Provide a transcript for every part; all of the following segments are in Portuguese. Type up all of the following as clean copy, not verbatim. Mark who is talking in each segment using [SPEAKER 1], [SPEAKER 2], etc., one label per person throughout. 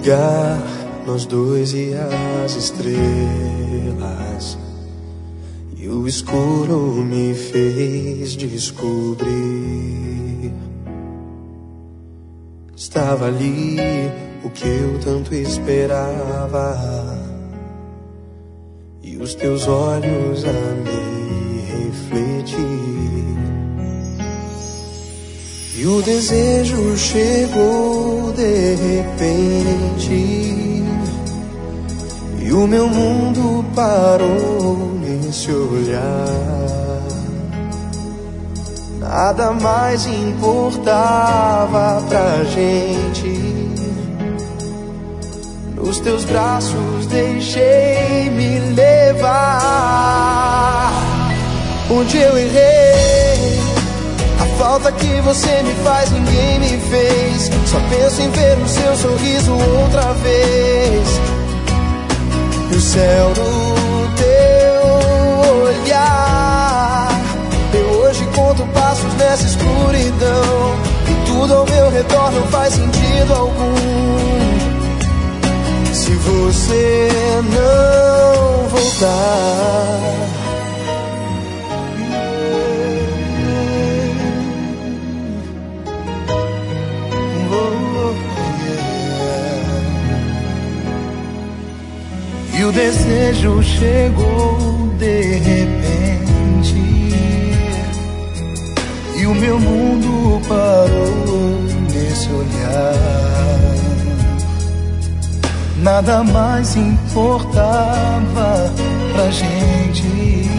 [SPEAKER 1] lugar, nós dois e as estrelas, e o escuro me fez descobrir. Estava ali o que eu tanto esperava, e os teus olhos a me refletir. E o desejo chegou de repente, e o meu mundo parou nesse olhar. Nada mais importava pra gente. Nos teus braços deixei-me levar. Onde eu errei, a falta que você me faz ninguém me fez. Só penso em ver o seu sorriso outra vez, e o céu no teu olhar. Eu hoje conto passos nessa escuridão, e tudo ao meu redor não faz sentido algum se você não voltar. E o desejo chegou de repente, e o meu mundo parou nesse olhar. Nada mais importava pra gente.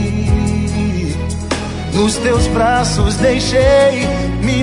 [SPEAKER 1] Nos teus braços deixei me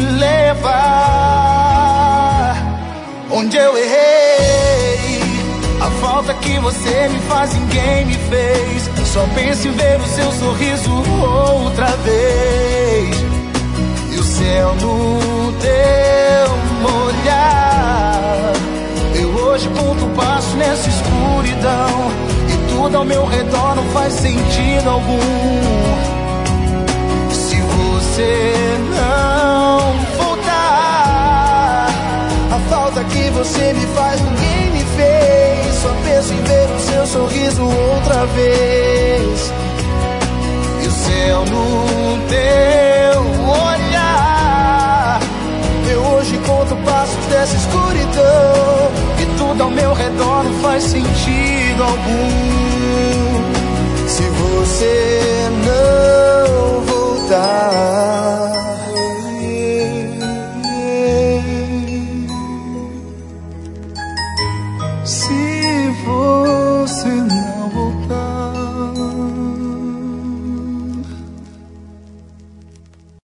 [SPEAKER 1] levar. Onde eu errei, a falta que você me faz ninguém me fez. Só penso em ver o seu sorriso outra vez, e o céu no teu olhar. Eu hoje conto passo nessa escuridão, e tudo ao meu redor não faz sentido algum se você não voltar. A falta que você me faz ninguém me fez. Só penso em ver o seu sorriso outra vez, e o céu no teu olhar. Eu hoje conto passos dessa escuridão, e tudo ao meu redor não faz sentido algum se você não voltar. Se você